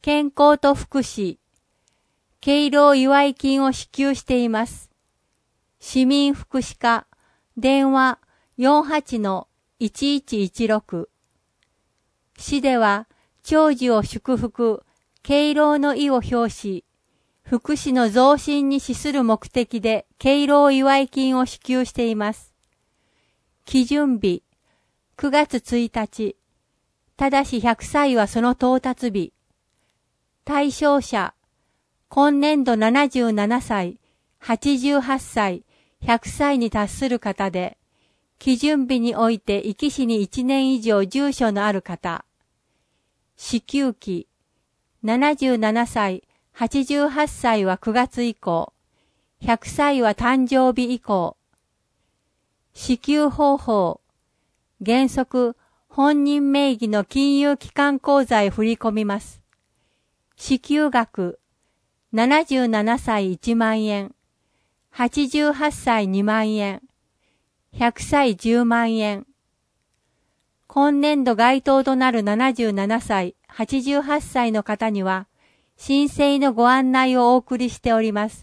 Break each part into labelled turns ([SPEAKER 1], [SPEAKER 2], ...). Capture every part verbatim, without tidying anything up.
[SPEAKER 1] 健康と福祉、敬老祝い金を支給しています。市民福祉課、電話 よんはちのいちいちいちろく。市では、長寿を祝福、敬老の意を表し、福祉の増進に資する目的で敬老祝い金を支給しています。基準日、くがつついたち、ただしひゃくさいはその到達日。対象者、今年度ななじゅうななさい、はちじゅうはっさい、ひゃくさいに達する方で、基準日において壱岐市にいちねん以上住所のある方。支給期、ななじゅうななさい、はちじゅうはっさいはくがつ以降、ひゃくさいは誕生日以降。支給方法、原則、本人名義の金融機関口座へ振り込みます。支給額、ななじゅうななさいいちまんえん、はちじゅうはっさいにまんえん、ひゃくさいじゅうまんえん。今年度該当となるななじゅうななさい、はちじゅうはっさいの方には、申請のご案内をお送りしております。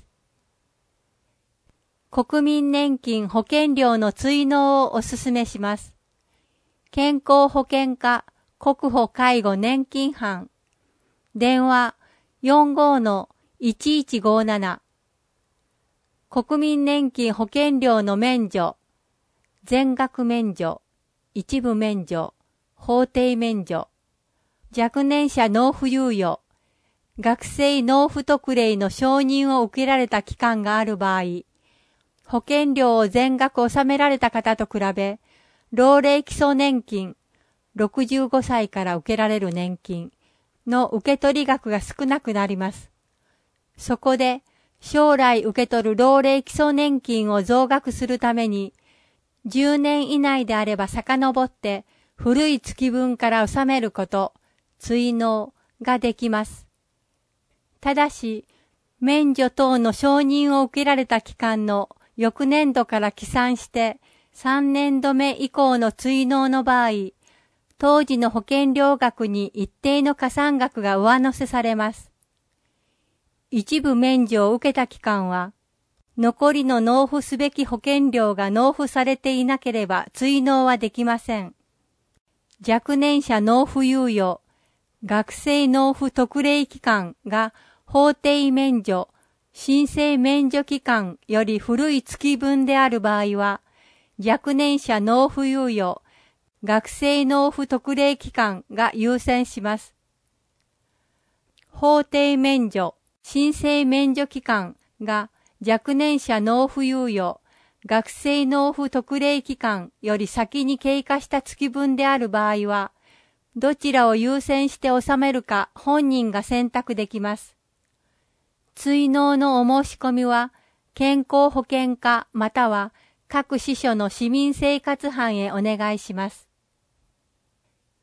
[SPEAKER 1] 国民年金保険料の追納をお勧めします。健康保険課国保介護年金班。電話 よんごのいちいちごなな。国民年金保険料の免除、全額免除、一部免除、法定免除、若年者納付猶予、学生納付特例の承認を受けられた期間がある場合、保険料を全額納められた方と比べ、老齢基礎年金、ろくじゅうごさいから受けられる年金の受け取り額が少なくなります。そこで、将来受け取る老齢基礎年金を増額するために、じゅうねん以内であれば遡って古い月分から納めること、追納ができます。ただし、免除等の承認を受けられた期間の翌年度から起算してさんねんどめ以降の追納の場合、当時の保険料額に一定の加算額が上乗せされます。一部免除を受けた期間は、残りの納付すべき保険料が納付されていなければ追納はできません。若年者納付猶予、学生納付特例期間が法定免除、申請免除期間より古い月分である場合は、若年者納付猶予、学生納付特例期間が優先します。法定免除、申請免除期間が若年者納付猶予、学生納付特例期間より先に経過した月分である場合は、どちらを優先して納めるか本人が選択できます。追納のお申し込みは、健康保険課または各支所の市民生活班へお願いします。